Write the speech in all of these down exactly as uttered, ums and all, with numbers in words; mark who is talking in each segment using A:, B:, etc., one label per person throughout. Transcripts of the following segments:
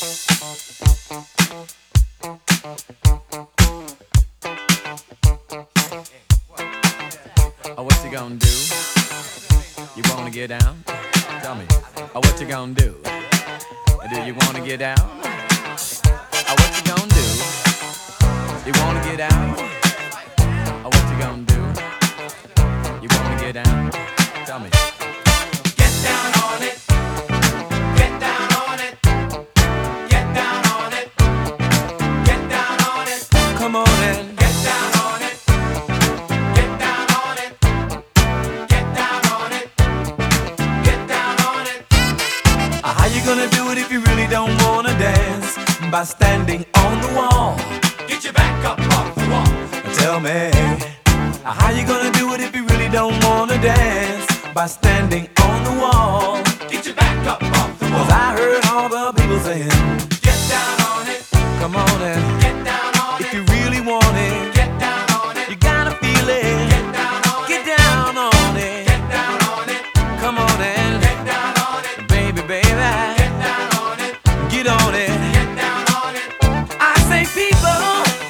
A: Oh, what you gonna do? You wanna get down? Tell me. Oh, what you gonna do? Do you wanna get down? Oh, what you gonna do? You wanna get out? Oh, what you gonna do? You wanna get down? Tell me.
B: Get down on it. Get down on it. Get down on it. Get down on it.
A: Come on in.
B: Get down on it. Get down on it. Get down on it. Get down on it.
A: How you gonna do it if you really don't wanna dance? By standing on the wall.
B: Get your back up off the wall.
A: Tell me, how you gonna do it if you really don't wanna dance? By standing on the wall.
B: Get your back up off the wall.
A: Cause I heard all the people saying,
B: Get down on it.
A: come on in.
B: Get down on
A: If
B: it.
A: you really want it,
B: Get down on it.
A: you gotta feel it.
B: Get down on it.
A: Get down on it.
B: Get down on it.
A: Come on in.
B: Get down on it.
A: Baby, baby,
B: Get down on it.
A: get on it.
B: Get down on it.
A: I say, people,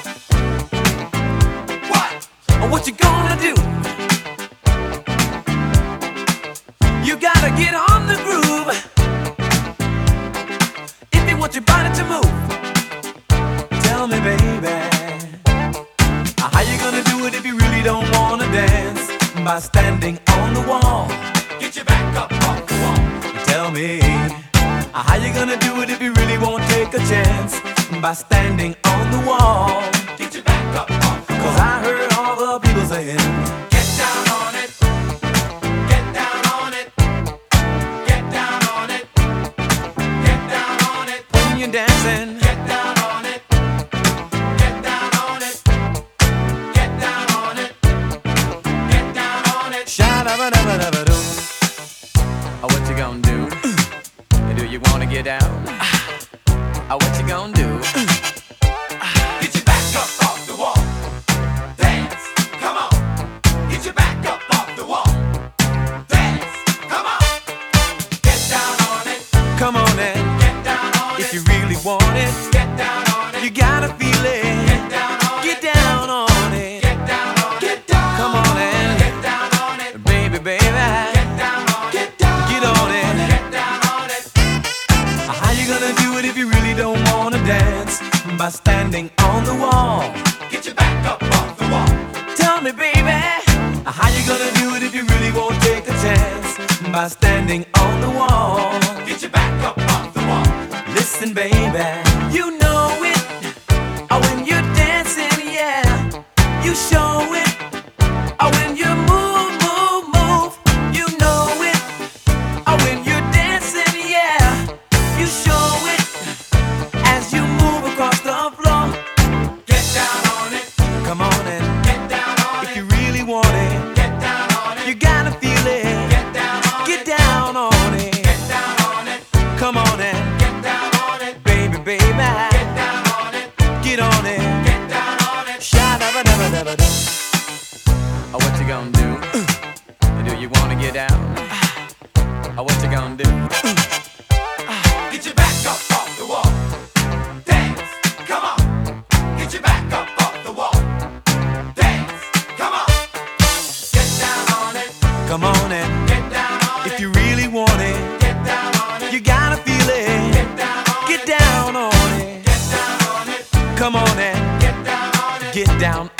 B: What?
A: what you gonna do? You gotta get on the groove if you want your body to move. Tell me, baby, how you gonna do it if you really don't wanna dance? By standing on the wall.
B: Get your back up off the wall.
A: Tell me, how you gonna do it if you really won't take a chance? By standing on the wall.
B: Get your back up off the
A: Cause
B: wall.
A: I heard all the people saying,
B: Get down on it. Get down on it. Get down on it. Get down on it.
A: when you're dancing,
B: Get down on it. Get down on it. Get down on it. Get down on it.
A: sha-da-ba-da-ba-da-ba-doo. Oh, what you gonna do? Do you wanna get down? Oh, what you gonna do?
B: Get your back up off the wall. Dance. Come on. Get your back up off the wall. Dance. Come on. Get down on it.
A: Come on in,
B: Get down on
A: if
B: it.
A: you really want it,
B: Get down on it.
A: you gotta feel it.
B: Get down on
A: Get
B: it.
A: down on it.
B: Get down on it. Get down.
A: Come on in,
B: Get down on it.
A: baby, baby,
B: Get down on it. Get down.
A: get on it.
B: Get down on it.
A: How you gonna do it if you really don't wanna dance? By standing on the wall.
B: Get your back up off the wall.
A: Tell me, baby, how you gonna do it if you really won't take a chance? By standing on the wall.
B: Get your back up off the wall.
A: Listen, baby, you know it. Oh, when you're dancing, yeah, you show it. Oh, when you move, move, move, you know it. Oh, when you're dancing, yeah, you show it. As you move across the floor,
B: Get down on it.
A: come on in.
B: Get down on
A: If
B: it.
A: you really want it,
B: Get down on
A: you
B: it.
A: gotta feel it.
B: Get down on
A: Get
B: it.
A: down on it.
B: Get down on it.
A: Come on in,
B: Get down on it.
A: baby, baby,
B: Get down on it.
A: get on it.
B: Get down on it.
A: Sha-da-ba-da-ba-da-ba-doo. Oh, what you gonna do? Do you wanna get down? Oh, what you gonna do?
B: Get your back up off the wall. Dance. Come on. Get your back up off the wall. Dance. Come on. Get down on it.
A: Come on in,
B: Get down on it.
A: if you really want it,
B: Get down on it.
A: you gotta feel it.
B: Get down on
A: Get
B: it.
A: down on it.
B: Get down on it.
A: Come on in,
B: Get down on it.
A: get down